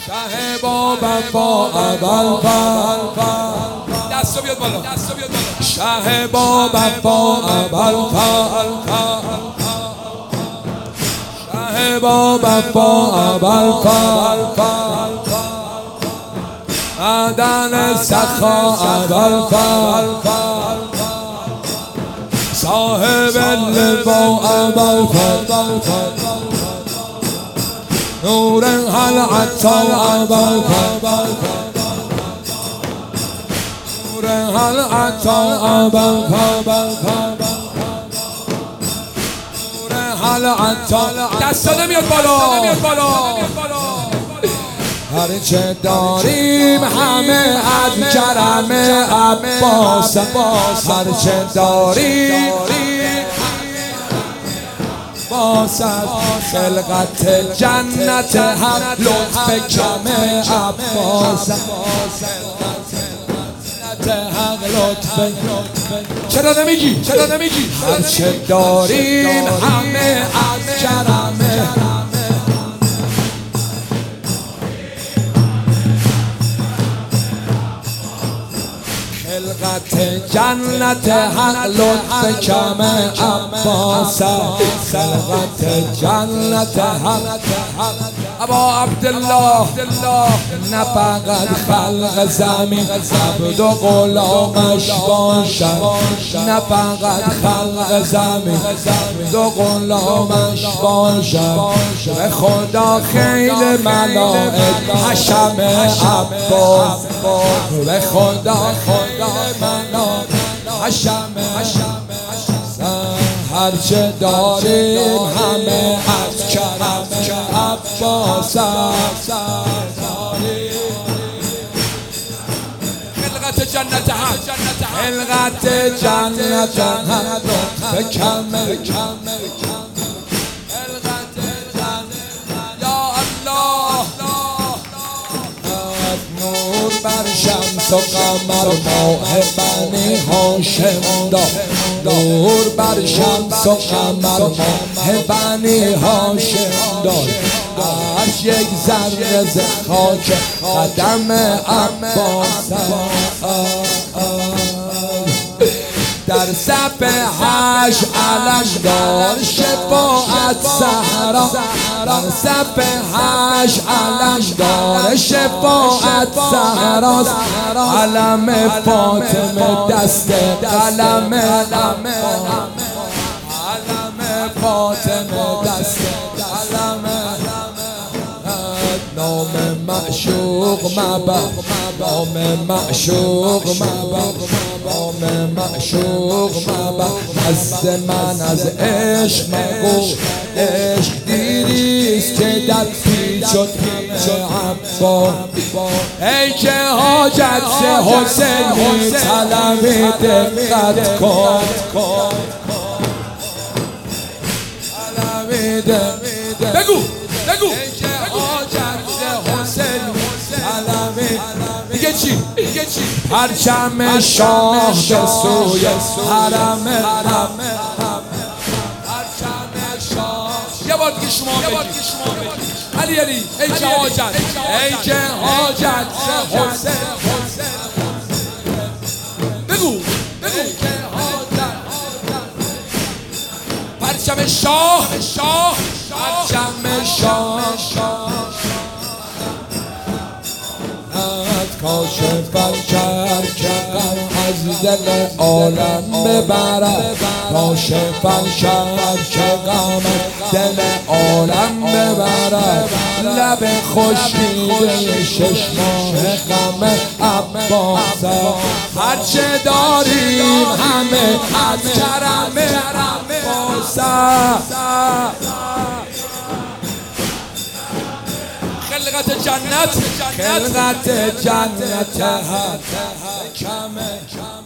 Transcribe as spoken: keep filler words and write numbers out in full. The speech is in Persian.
شه با وفا اول فر دستو بیاد بالا دستو بیاد بالا شه با وفا اول فر شه با وفا اول فر معدن سخا اول فر صاحب اللوا اول فر نور هل عطا اول فر نور هل عطا اول فر نور هل عطا دستا نمیاد بالا نمیاد بالا هرچه داریم همه از کرم عباس هرچه داریم باس از خلقت جنت حق لطف کم عباس حق لطف چرا نمیگی چرا نمیگی هرچه داریم همه از کرم خلقت جنت حق لطف کم عباس خلقت جنت حق ابا عبدالله نه فقط خلق زمین عبد و غلامش باشد نه فقط خلق زمین عبد و غلامش باشد به خدا خیل ملائک حشم عباس به خدا خدا ملائک حشم هرچه داریم همه از کرم عباس خلقت جنت حق خلقت جنت حق به کم یا الله نور بر شمس و قمر ماه بنی هاشم داد نور بر شمس و قمر ماه بنی هاشم داد هر یک ذره ز خاک قدم عباس در صف هش علم دار شفاعت سهرا در صف هش علم دار شفاعت سهراست علم فاطمه دست قلم علم فاطمه دست قلم نام معشوق مبر نام معشوق مبر نام معشوق مبر دست من از عشق مگو عشق دیریست که در پیچ و عباس ای که حاجت حسین می طلبی دقت کن بگو بگو دیگه چی دیگه چی پرچم شاه به سوی حرم یه بار دیگه شما بگی علی علی ای که حاجت ای که حاجت حسین بگو بگو پرچم شاه شاه پرچم شاه کاشف کرد که غم از دل عالم ببرد کاشف کرد که غم دل عالم ببرد لب خشکیده شش ماه غم عباس هرچه داریم همه از کرم عباس خلقت جنت خلقت جنت هر کم